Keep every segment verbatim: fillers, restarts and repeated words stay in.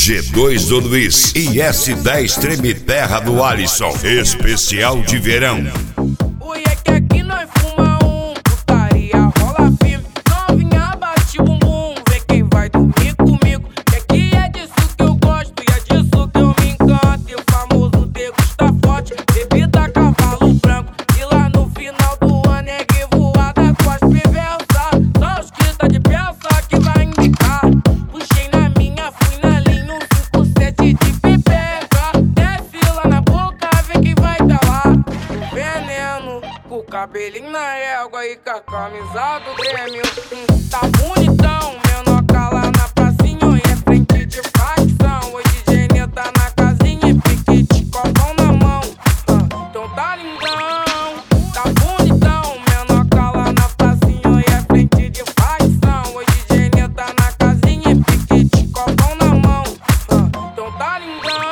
G dois do Luiz e S dez Treme Terra do Alisson. Especial de verão. Oi, é que aqui nós fuma um, putaria rola firme. Novinha bate o bumbum, vê quem vai dormir comigo. Que aqui é disso que eu gosto e é disso que eu me encanto. E o famoso degusta forte, bebida cavalo branco. E lá no final do ano é revoada com as perversas. Só os que tá de peça que vai indicar. Puxei na minha, fui na linha, um cinco sete de pepeca. Desce lá na boca, vê quem vai tá lá. Veneno, com o cabelinho na égua e com a camisa do Grêmio. Hum, tá bonitão, menoca lá na pracinha e é frente de facção. Hoje D J tá na casinha e pique de copão na mão. Ah, então tá lindão, tá bonitão, menoca lá na pracinha e é frente de facção. Hoje D J tá na casinha e pique de copão na mão. Ah, então tá lindão.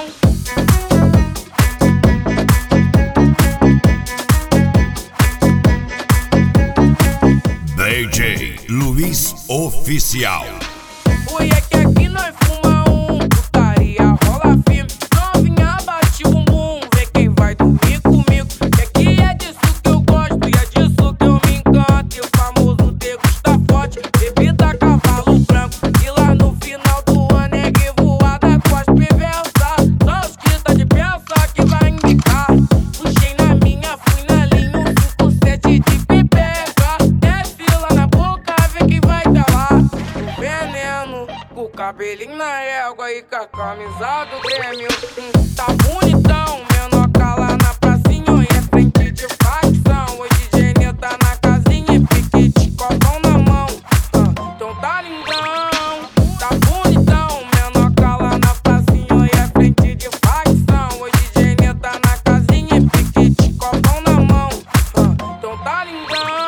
D J Luiz Oficial. Oi, é que aqui nós fuma um, putaria rola firme. Novinha bate o bumbum, vê quem vai dormir comigo. Que aqui é disso que eu gosto e é disso que eu me encanto. E o famoso degusta forte, bebida cavalo branco. E lá no final do ano é revoada com as perversas. Só os que tá de peça que vai indicar. Puxei na minha, fui na linha, um cinco sete de pepeca. Desce lá na boca, vê quem vai tá lá. Veneno, com o cabelinho na égua e com a camisa do Grêmio. Hum, tá bonitão, menoca lá na pracinha e é frente de facção. Hoje D J tá na casinha e pique de copão na mão. Ah, então tá lindão, tá bonitão, menoca lá na pracinha e é frente de facção. Hoje D J tá na casinha e pique de copão na mão. Ah, então tá lindão.